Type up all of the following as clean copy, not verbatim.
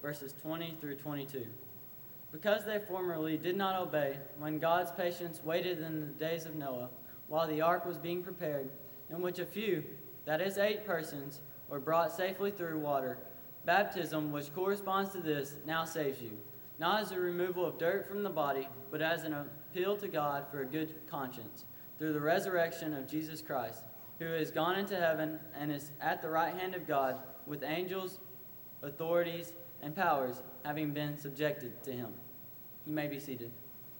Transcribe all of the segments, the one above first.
verses 20 through 22. Because they formerly did not obey, when God's patience waited in the days of Noah, while the ark was being prepared, in which a few, that is 8 persons, were brought safely through water, baptism, which corresponds to this, now saves you, not as a removal of dirt from the body, but as an appeal to God for a good conscience, through the resurrection of Jesus Christ, who has gone into heaven and is at the right hand of God, with angels, authorities, and powers having been subjected to him. You may be seated.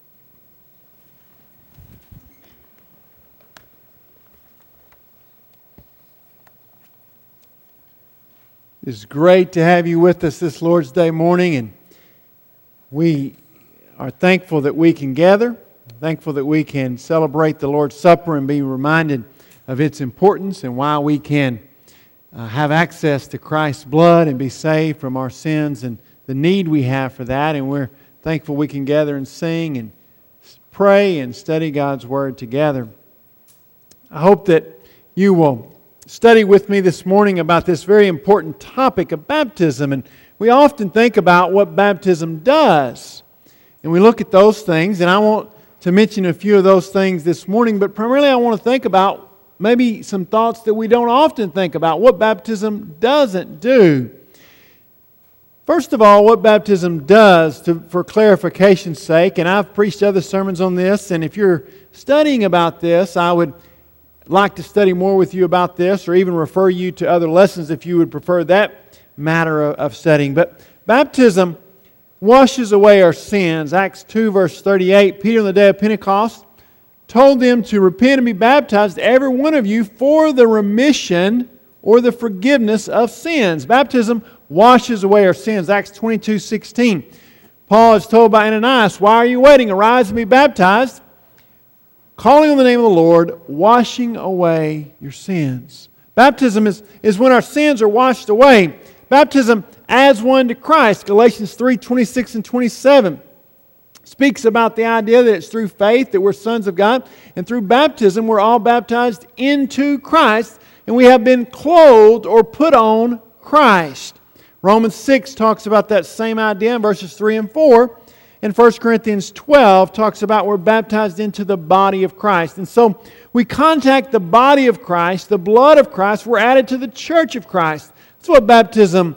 It's great to have you with us this Lord's Day morning, and we are thankful that we can gather, thankful that we can celebrate the Lord's Supper and be reminded of its importance and why we can have access to Christ's blood and be saved from our sins and the need we have for that. And we're thankful we can gather and sing and pray and study God's Word together. I hope that you will study with me this morning about this very important topic of baptism. And we often think about what baptism does. And we look at those things, and I want to mention a few of those things this morning, but primarily I want to think about maybe some thoughts that we don't often think about, what baptism doesn't do. First of all, what baptism does, for clarification's sake, and I've preached other sermons on this, and if you're studying about this, I would like to study more with you about this, or even refer you to other lessons if you would prefer that matter of studying. But baptism washes away our sins. Acts 2 verse 38, Peter on the day of Pentecost told them to repent and be baptized, every one of you, for the remission or the forgiveness of sins. Baptism washes away our sins. Acts 22:16. Paul is told by Ananias, why are you waiting? Arise and be baptized, calling on the name of the Lord, washing away your sins. Baptism is when our sins are washed away. Baptism adds one to Christ. Galatians 3:26 and 27 speaks about the idea that it's through faith that we're sons of God, and through baptism we're all baptized into Christ, and we have been clothed or put on Christ. Romans 6 talks about that same idea in verses 3 and 4. And 1 Corinthians 12 talks about we're baptized into the body of Christ. And so we contact the body of Christ, the blood of Christ, we're added to the church of Christ. That's what baptism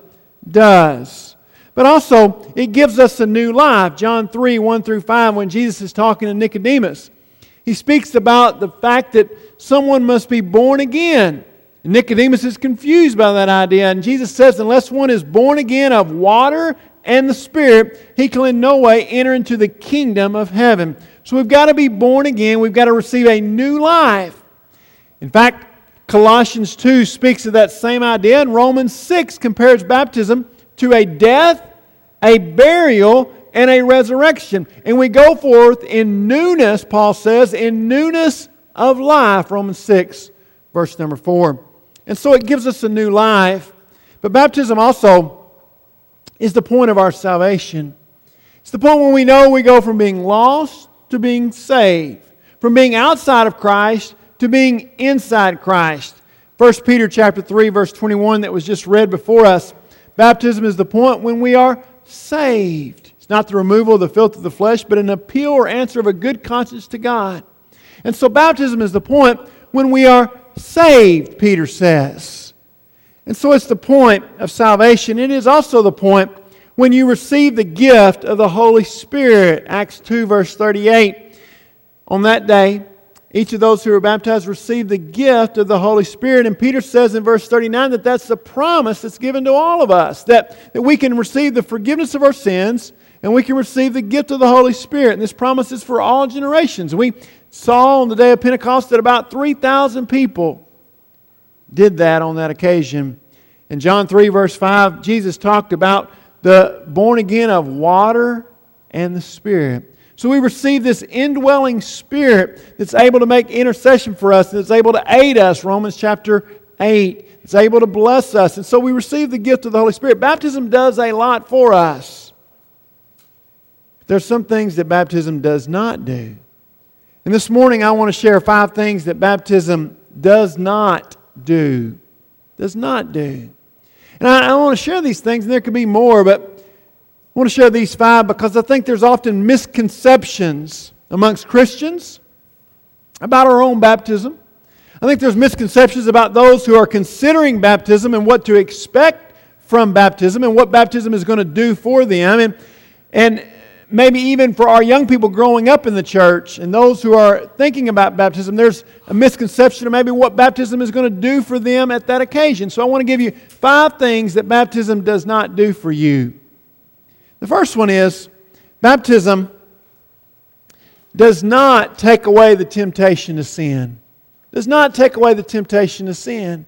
does. But also, it gives us a new life. John 3, 1 through 5, when Jesus is talking to Nicodemus, he speaks about the fact that someone must be born again. And Nicodemus is confused by that idea. And Jesus says, unless one is born again of water and the Spirit, he can in no way enter into the kingdom of heaven. So we've got to be born again. We've got to receive a new life. In fact, Colossians 2 speaks of that same idea, and Romans 6 compares baptism to a death, a burial, and a resurrection. And we go forth in newness, Paul says, in newness of life, Romans 6, verse number 4. And so it gives us a new life. But baptism also is the point of our salvation. It's the point when we know we go from being lost to being saved, from being outside of Christ to being inside Christ. 1 Peter chapter 3, verse 21 that was just read before us. Baptism is the point when we are saved. It's not the removal of the filth of the flesh, but an appeal or answer of a good conscience to God. And so baptism is the point when we are saved, Peter says. And so it's the point of salvation. It is also the point when you receive the gift of the Holy Spirit. Acts 2 verse 38. On that day, each of those who were baptized received the gift of the Holy Spirit. And Peter says in verse 39 that that's the promise that's given to all of us. That we can receive the forgiveness of our sins and we can receive the gift of the Holy Spirit. And this promise is for all generations. We saw on the day of Pentecost that about 3,000 people did that on that occasion. In John 3 verse 5, Jesus talked about the born again of water and the Spirit. So we receive this indwelling Spirit that's able to make intercession for us, that's able to aid us, Romans chapter 8. It's able to bless us. And so we receive the gift of the Holy Spirit. Baptism does a lot for us. There's some things that baptism does not do. And this morning I want to share 5 things that baptism does not do. Does not do. And I want to share these things, and there could be more, but I want to share these 5 because I think there's often misconceptions amongst Christians about our own baptism. I think there's misconceptions about those who are considering baptism and what to expect from baptism and what baptism is going to do for them. And maybe even for our young people growing up in the church and those who are thinking about baptism, there's a misconception of maybe what baptism is going to do for them at that occasion. So I want to give you 5 things that baptism does not do for you. The first one is baptism does not take away the temptation to sin. Does not take away the temptation to sin.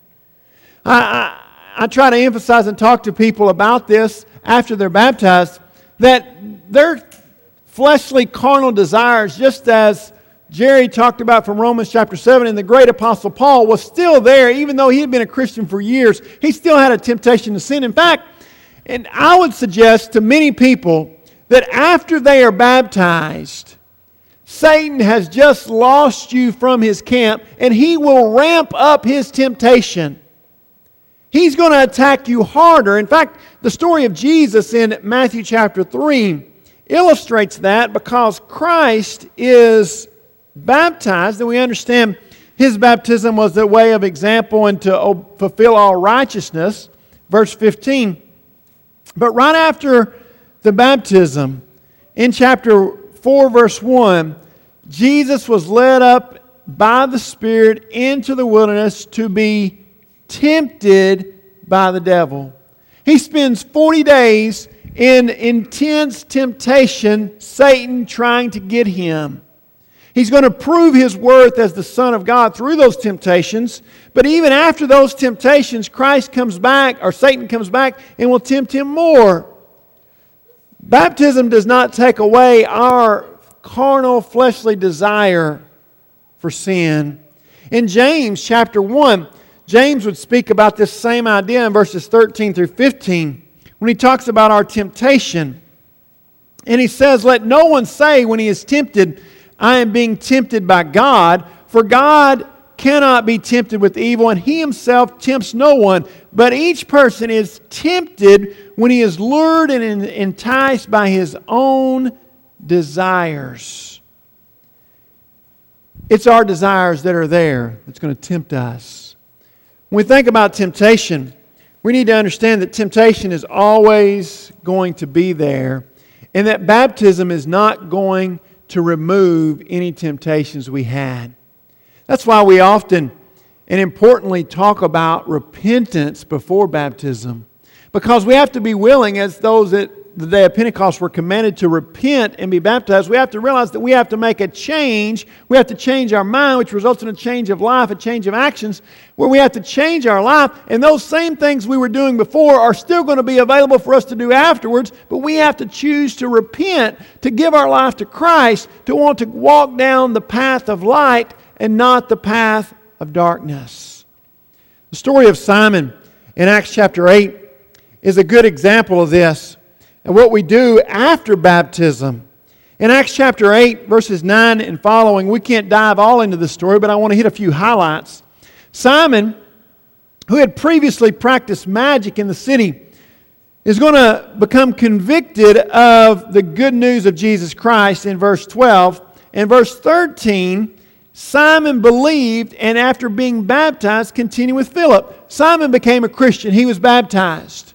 I try to emphasize and talk to people about this after they're baptized, that their fleshly carnal desires, just as Jerry talked about from Romans chapter 7, and the great apostle Paul was still there, even though he had been a Christian for years, he still had a temptation to sin. In fact, and I would suggest to many people that after they are baptized, Satan has just lost you from his camp, and he will ramp up his temptation. He's going to attack you harder. In fact, the story of Jesus in Matthew chapter 3 illustrates that, because Christ is baptized, and we understand his baptism was the way of example and to fulfill all righteousness. Verse 15. But right after the baptism, in chapter 4, verse 1, Jesus was led up by the Spirit into the wilderness to be tempted by the devil. He spends 40 days in intense temptation, Satan trying to get him. He's going to prove his worth as the Son of God through those temptations. But even after those temptations, Christ comes back, or Satan comes back, and will tempt him more. Baptism does not take away our carnal, fleshly desire for sin. In James chapter 1, James would speak about this same idea in verses 13 through 15 when he talks about our temptation. And he says, "Let no one say when he is tempted, I am being tempted by God, for God cannot be tempted with evil, and he himself tempts no one. But each person is tempted when he is lured and enticed by his own desires." It's our desires that are there that's going to tempt us. When we think about temptation, we need to understand that temptation is always going to be there, and that baptism is not going to remove any temptations we had. That's why we often and importantly talk about repentance before baptism, because we have to be willing, as those at the day of Pentecost were commanded to repent and be baptized. We have to realize that we have to make a change. We have to change our mind, which results in a change of life, a change of actions, where we have to change our life. And those same things we were doing before are still going to be available for us to do afterwards, but we have to choose to repent, to give our life to Christ, to want to walk down the path of light and not the path of darkness. The story of Simon in Acts chapter 8 is a good example of this, and what we do after baptism. In Acts chapter 8, verses 9 and following, we can't dive all into the story, but I want to hit a few highlights. Simon, who had previously practiced magic in the city, is going to become convicted of the good news of Jesus Christ in verse 12. In verse 13, Simon believed, and after being baptized, continued with Philip. Simon became a Christian. He was baptized.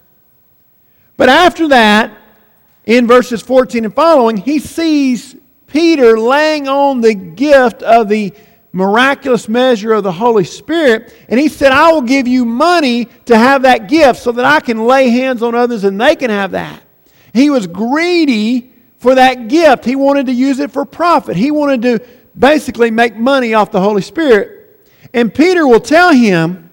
But after that, in verses 14 and following, he sees Peter laying on the gift of the miraculous measure of the Holy Spirit, and he said, "I will give you money to have that gift so that I can lay hands on others and they can have that." He was greedy for that gift. He wanted to use it for profit. He wanted to basically make money off the Holy Spirit. And Peter will tell him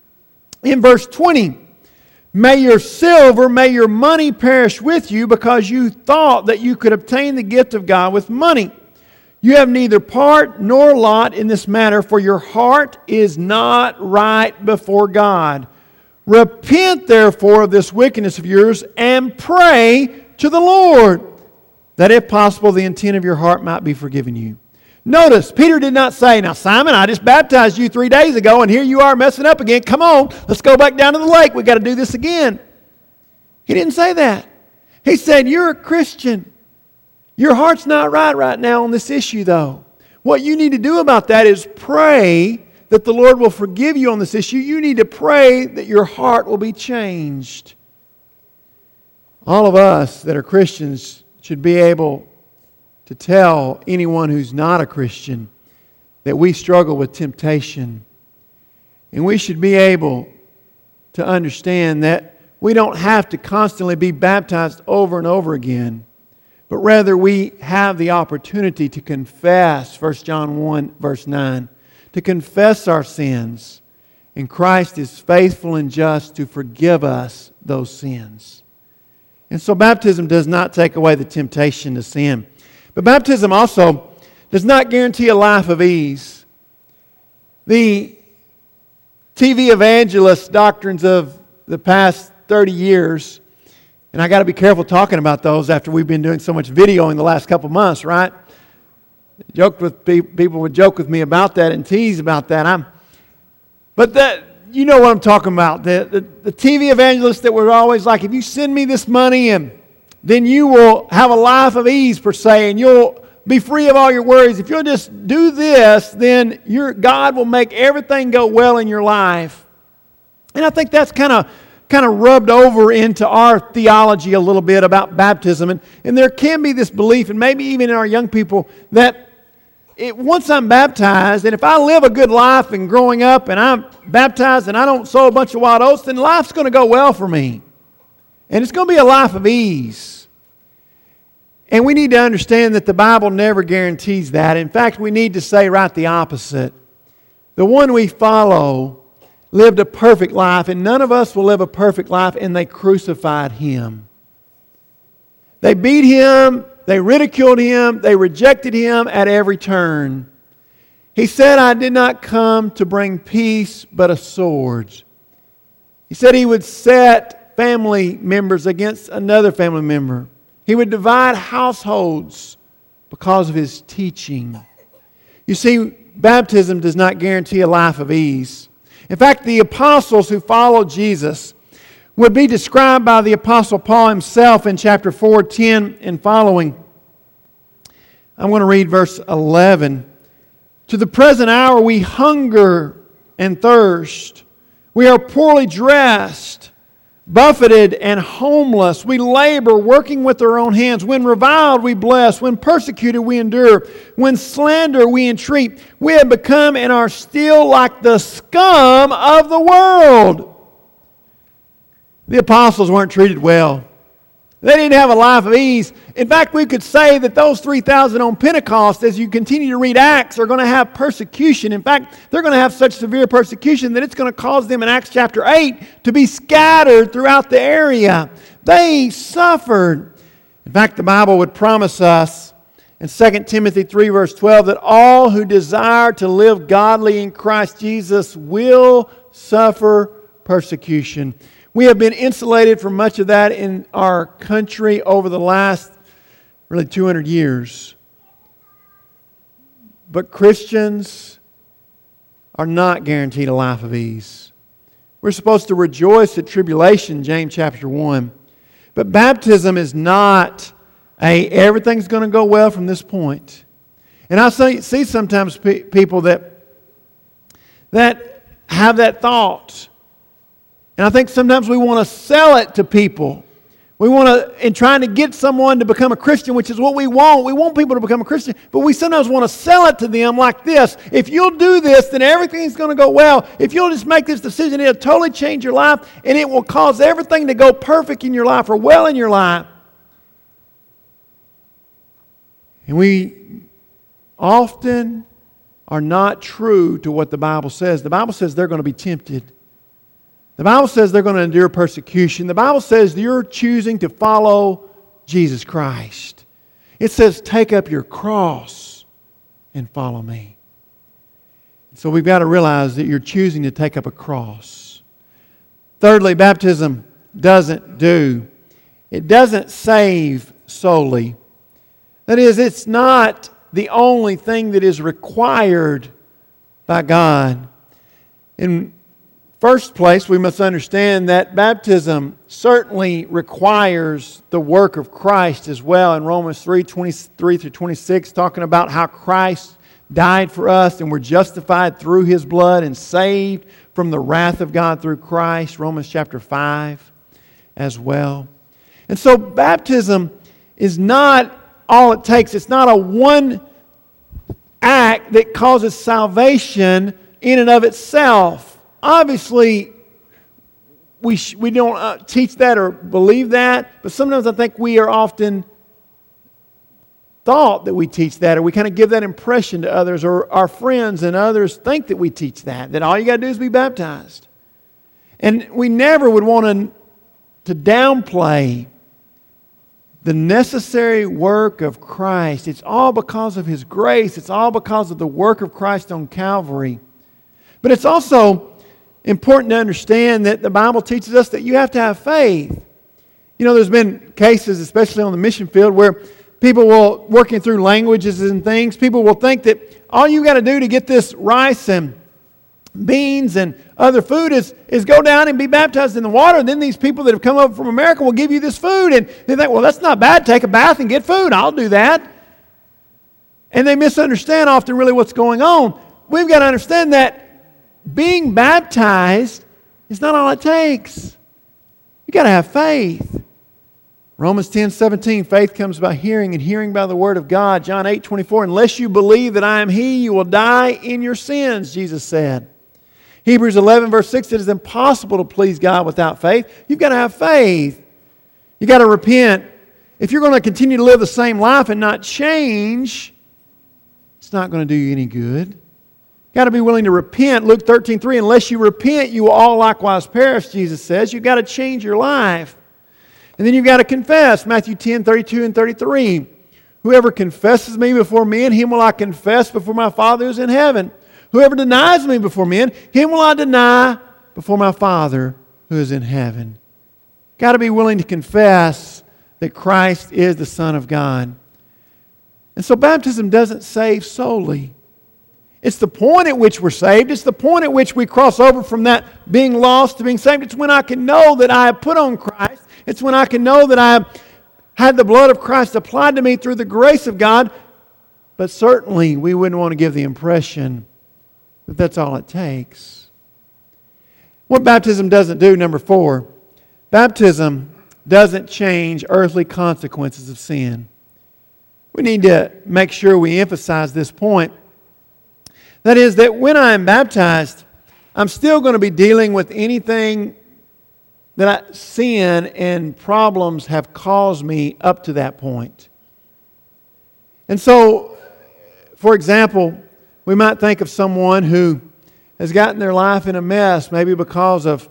in verse 20, "May your silver, may your money perish with you, because you thought that you could obtain the gift of God with money. You have neither part nor lot in this matter, for your heart is not right before God. Repent therefore of this wickedness of yours, and pray to the Lord, that if possible the intent of your heart might be forgiven you." Notice, Peter did not say, "Now Simon, I just baptized you 3 days ago, and here you are messing up again. Come on, let's go back down to the lake. We've got to do this again." He didn't say that. He said, you're a Christian. Your heart's not right now on this issue, though. What you need to do about that is pray that the Lord will forgive you on this issue. You need to pray that your heart will be changed. All of us that are Christians should be able to tell anyone who's not a Christian that we struggle with temptation. And we should be able to understand that we don't have to constantly be baptized over and over again, but rather we have the opportunity to confess, 1 John 1 verse 9, to confess our sins. And Christ is faithful and just to forgive us those sins. And so baptism does not take away the temptation to sin. But baptism also does not guarantee a life of ease. The TV evangelist doctrines of the past 30 years, and I got to be careful talking about those after we've been doing so much videoing the last couple months, right? People would joke with me about that and tease about that. But that, you know what I'm talking about. The TV evangelists that were always like, if you send me this money, and then you will have a life of ease per se, and you'll be free of all your worries. If you'll just do this, then God will make everything go well in your life. And I think that's kind of rubbed over into our theology a little bit about baptism. And there can be this belief, and maybe even in our young people, that once I'm baptized, and if I live a good life and growing up, and I'm baptized and I don't sow a bunch of wild oats, then life's going to go well for me. And it's going to be a life of ease. And we need to understand that the Bible never guarantees that. In fact, we need to say right the opposite. The one we follow lived a perfect life, and none of us will live a perfect life, and they crucified Him. They beat Him, they ridiculed Him, they rejected Him at every turn. He said, I did not come to bring peace, but a sword. He said He would set family members against another family member. He would divide households because of His teaching. You see, baptism does not guarantee a life of ease. In fact, the apostles who followed Jesus would be described by the Apostle Paul himself in chapter 4, 10 and following. I'm going to read verse 11. To the present hour we hunger and thirst. We are poorly dressed, buffeted and homeless. We labor, working with our own hands. When reviled, we bless. When persecuted, we endure. When slandered, we entreat. We have become and are still like the scum of the world. The apostles weren't treated well. They didn't have a life of ease. In fact, we could say that those 3,000 on Pentecost, as you continue to read Acts, are going to have persecution. In fact, they're going to have such severe persecution that it's going to cause them in Acts chapter 8 to be scattered throughout the area. They suffered. In fact, the Bible would promise us in 2 Timothy 3 verse 12 that all who desire to live godly in Christ Jesus will suffer persecution. We have been insulated from much of that in our country over the last really 200 years. But Christians are not guaranteed a life of ease. We're supposed to rejoice at tribulation, James chapter 1. But baptism is not everything's going to go well from this point. And I see sometimes people that have that thought. And I think sometimes we want to sell it to people. We want to, in trying to get someone to become a Christian, which is what we want. We want people to become a Christian. But we sometimes want to sell it to them like this. If you'll do this, then everything's going to go well. If you'll just make this decision, it'll totally change your life. And it will cause everything to go perfect in your life or well in your life. And we often are not true to what the Bible says. The Bible says they're going to be tempted. The Bible says they're going to endure persecution. The Bible says you're choosing to follow Jesus Christ. It says, take up your cross and follow me. So we've got to realize that you're choosing to take up a cross. Thirdly, baptism doesn't save solely. That is, it's not the only thing that is required by God. In first place, we must understand that baptism certainly requires the work of Christ as well. In Romans 3:23 through 26, talking about how Christ died for us and we're justified through His blood and saved from the wrath of God through Christ. Romans chapter 5 as well. And so baptism is not all it takes. It's not a one act that causes salvation in and of itself. Obviously, we don't teach that or believe that, but sometimes I think we are often thought that we teach that, or we kind of give that impression to others, or our friends and others think that we teach that all you got to do is be baptized. And we never would want to downplay the necessary work of Christ. It's all because of His grace. It's all because of the work of Christ on Calvary. But it's also important to understand that the Bible teaches us that you have to have faith. You know, there's been cases, especially on the mission field, where people will, working through languages and things, people will think that all you got to do to get this rice and beans and other food is go down and be baptized in the water. And then these people that have come over from America will give you this food. And they think, well, that's not bad. Take a bath and get food. I'll do that. And they misunderstand often really what's going on. We've got to understand that being baptized is not all it takes. You've got to have faith. Romans 10:17, faith comes by hearing, and hearing by the Word of God. John 8:24, unless you believe that I am He, you will die in your sins, Jesus said. Hebrews 11, verse 6, it is impossible to please God without faith. You've got to have faith. You've got to repent. If you're going to continue to live the same life and not change, it's not going to do you any good. You've got to be willing to repent. Luke 13:3, unless you repent, you will all likewise perish, Jesus says. You've got to change your life. And then you've got to confess. Matthew 10:32 and 33. Whoever confesses me before men, him will I confess before my Father who is in heaven. Whoever denies me before men, him will I deny before my Father who is in heaven. Got to be willing to confess that Christ is the Son of God. And so baptism doesn't save solely. It's the point at which we're saved. It's the point at which we cross over from that being lost to being saved. It's when I can know that I have put on Christ. It's when I can know that I have had the blood of Christ applied to me through the grace of God. But certainly we wouldn't want to give the impression that that's all it takes. What baptism doesn't do, number 4, baptism doesn't change earthly consequences of sin. We need to make sure we emphasize this point. That is that when I am baptized, I'm still going to be dealing with anything that sin and problems have caused me up to that point. And so, for example, we might think of someone who has gotten their life in a mess, maybe because of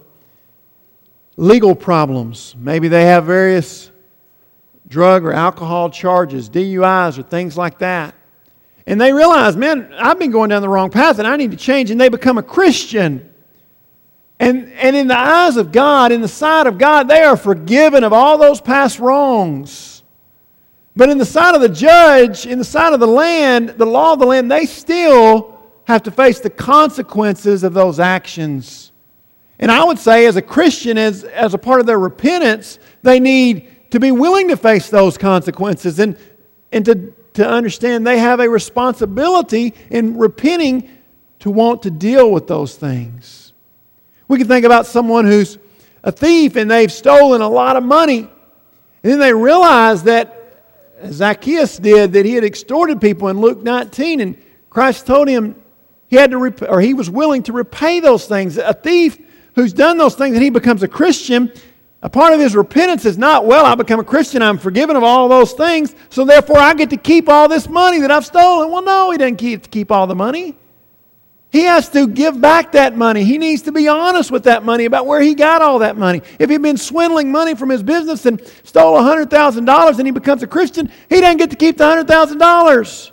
legal problems. Maybe they have various drug or alcohol charges, DUIs or things like that. And they realize, man, I've been going down the wrong path and I need to change. And they become a Christian. And in the eyes of God, in the sight of God, they are forgiven of all those past wrongs. But in the sight of the judge, in the sight of the land, the law of the land, they still have to face the consequences of those actions. And I would say as a Christian, as a part of their repentance, they need to be willing to face those consequences and to understand they have a responsibility in repenting to want to deal with those things. We can think about someone who's a thief and they've stolen a lot of money. And then they realize that Zacchaeus did, that he had extorted people in Luke 19, and Christ told him he had to he was willing to repay those things. A thief who's done those things and he becomes a Christian, a part of his repentance is not, well, I become a Christian, I'm forgiven of all those things, so therefore I get to keep all this money that I've stolen. Well, no, he doesn't keep all the money. He has to give back that money. He needs to be honest with that money about where he got all that money. If he'd been swindling money from his business and stole $100,000 and he becomes a Christian, he doesn't get to keep the $100,000.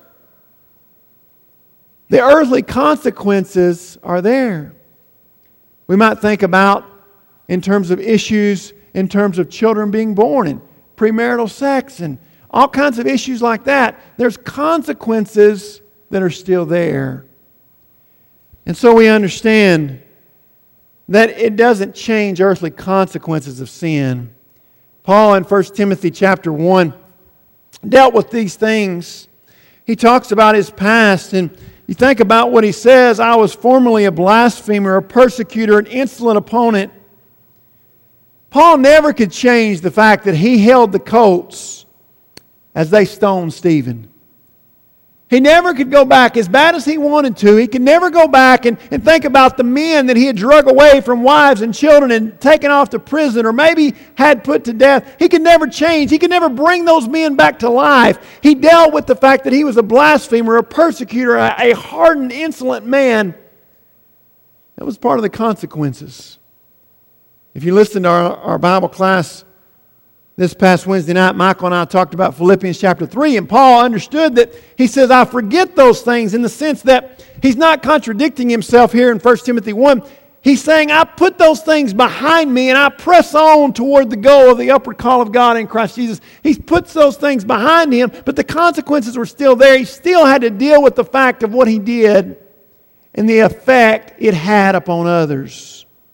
The earthly consequences are there. We might think about in terms of issues, in terms of children being born and premarital sex and all kinds of issues like that. There's consequences that are still there. And so we understand that it doesn't change earthly consequences of sin. Paul in 1 Timothy chapter 1 dealt with these things. He talks about his past, and you think about what he says: I was formerly a blasphemer, a persecutor, an insolent opponent. Paul never could change the fact that he held the coats as they stoned Stephen. He never could go back, as bad as he wanted to. He could never go back and think about the men that he had drug away from wives and children and taken off to prison, or maybe had put to death. He could never change. He could never bring those men back to life. He dealt with the fact that he was a blasphemer, a persecutor, a hardened, insolent man. That was part of the consequences. If you listen to our Bible class this past Wednesday night, Michael and I talked about Philippians chapter 3, and Paul understood that he says, I forget those things, in the sense that he's not contradicting himself here in 1 Timothy 1. He's saying, I put those things behind me and I press on toward the goal of the upward call of God in Christ Jesus. He puts those things behind him, but the consequences were still there. He still had to deal with the fact of what he did and the effect it had upon others.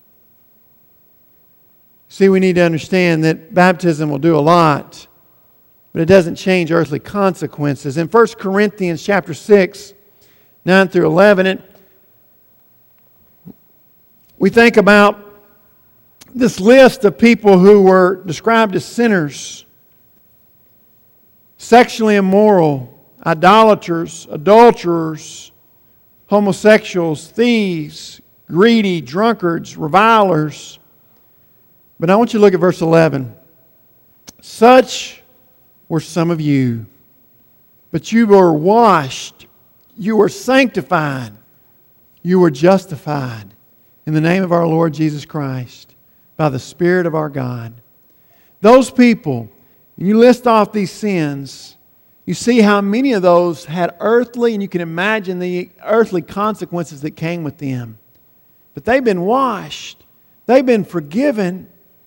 See, we need to understand that baptism will do a lot, but it doesn't change earthly consequences. In 1 Corinthians chapter 6, 9 through 11, we think about this list of people who were described as sinners: sexually immoral, idolaters, adulterers, homosexuals, thieves, greedy, drunkards, revilers. But I want you to look at verse 11. Such were some of you, but you were washed, you were sanctified, you were justified in the name of our Lord Jesus Christ by the Spirit of our God. Those people, when you list off these sins, you see how many of those had earthly, and you can imagine the earthly consequences that came with them. But they've been washed, they've been forgiven.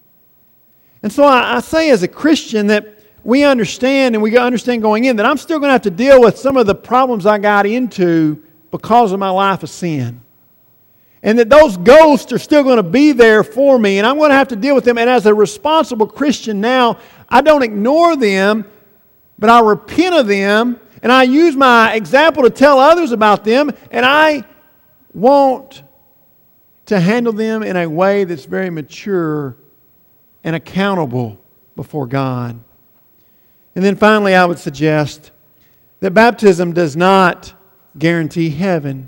And so I say, as a Christian, that we understand, and we understand going in, that I'm still going to have to deal with some of the problems I got into because of my life of sin. And that those ghosts are still going to be there for me, and I'm going to have to deal with them. And as a responsible Christian now, I don't ignore them, but I repent of them, and I use my example to tell others about them, and I want to handle them in a way that's very mature and accountable before God. And then finally, I would suggest that baptism does not guarantee heaven.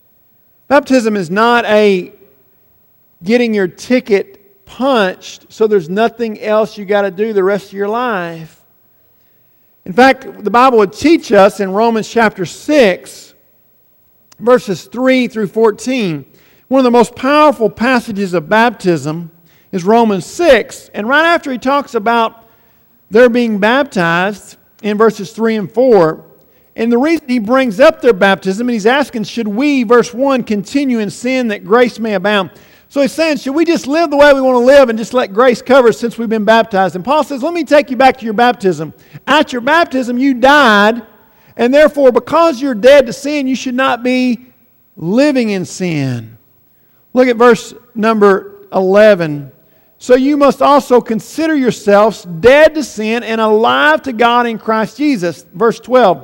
Baptism is not a getting your ticket punched so there's nothing else you got to do the rest of your life. In fact, the Bible would teach us in Romans chapter 6, verses 3 through 14, one of the most powerful passages of baptism is Romans 6. And right after he talks about their being baptized in verses 3 and 4, and the reason he brings up their baptism, and he's asking, should we, verse 1, continue in sin that grace may abound? So he's saying, should we just live the way we want to live and just let grace cover us since we've been baptized? And Paul says, let me take you back to your baptism. At your baptism, you died, and therefore, because you're dead to sin, you should not be living in sin. Look at verse number 11. So you must also consider yourselves dead to sin and alive to God in Christ Jesus. Verse 12.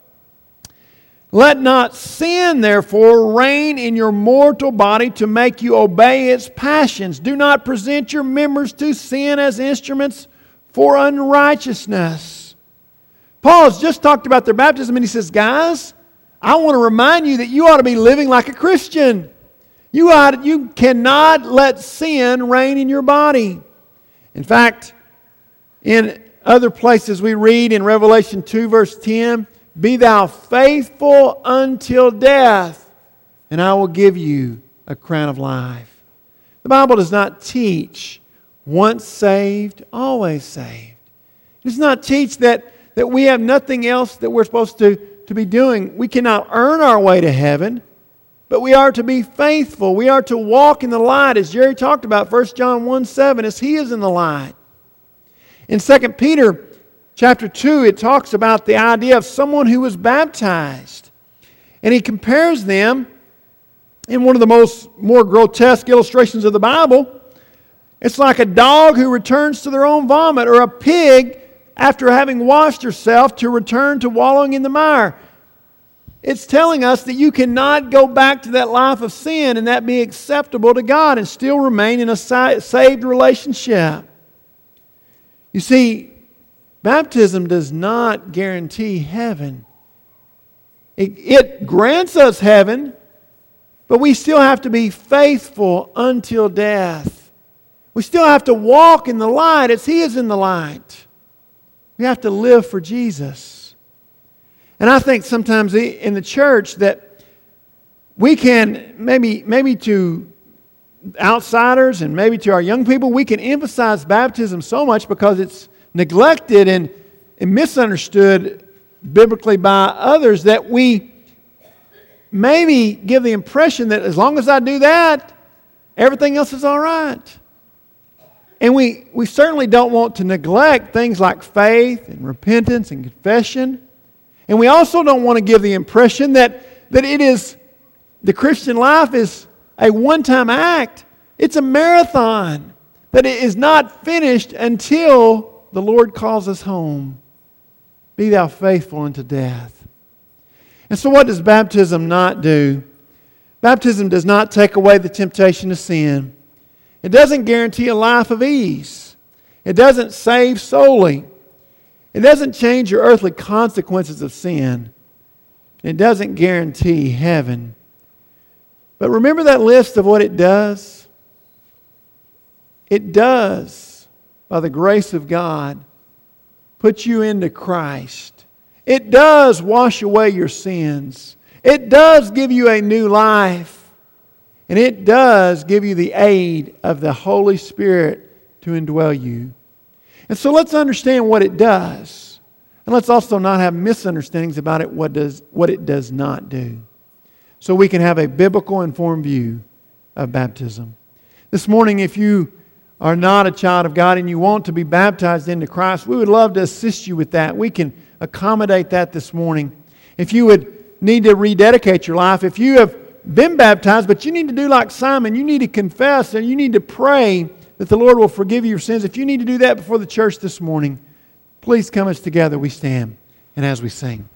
Let not sin, therefore, reign in your mortal body to make you obey its passions. Do not present your members to sin as instruments for unrighteousness. Paul has just talked about their baptism, and he says, guys, I want to remind you that you ought to be living like a Christian. You cannot let sin reign in your body. In fact, in other places we read in Revelation 2 verse 10, be thou faithful until death, and I will give you a crown of life. The Bible does not teach once saved, always saved. It does not teach that we have nothing else that we're supposed to be doing. We cannot earn our way to heaven. But we are to be faithful. We are to walk in the light, as Jerry talked about, 1 John 1:7, as He is in the light. In 2 Peter chapter 2, it talks about the idea of someone who was baptized. And he compares them in one of the more grotesque illustrations of the Bible, it's like a dog who returns to their own vomit, or a pig after having washed herself to return to wallowing in the mire. It's telling us that you cannot go back to that life of sin and that be acceptable to God and still remain in a saved relationship. You see, baptism does not guarantee heaven. It grants us heaven, but we still have to be faithful until death. We still have to walk in the light as He is in the light. We have to live for Jesus. And I think sometimes in the church that we can, maybe to outsiders and maybe to our young people, we can emphasize baptism so much because it's neglected and misunderstood biblically by others, that we maybe give the impression that as long as I do that, everything else is all right. And we certainly don't want to neglect things like faith and repentance and confession. And we also don't want to give the impression that it is, the Christian life is a one-time act. It's a marathon, that it is not finished until the Lord calls us home. Be thou faithful unto death. And so what does baptism not do? Baptism does not take away the temptation to sin. It doesn't guarantee a life of ease. It doesn't save solely. It doesn't change your earthly consequences of sin. It doesn't guarantee heaven. But remember that list of what it does? It does, by the grace of God, put you into Christ. It does wash away your sins. It does give you a new life. And it does give you the aid of the Holy Spirit to indwell you. And so let's understand what it does. And let's also not have misunderstandings about it, what it does not do. So we can have a biblical informed view of baptism. This morning, if you are not a child of God and you want to be baptized into Christ, we would love to assist you with that. We can accommodate that this morning. If you would need to rededicate your life, if you have been baptized, but you need to do like Simon, you need to confess and you need to pray that the Lord will forgive you your sins. If you need to do that before the church this morning, please come as together we stand and as we sing.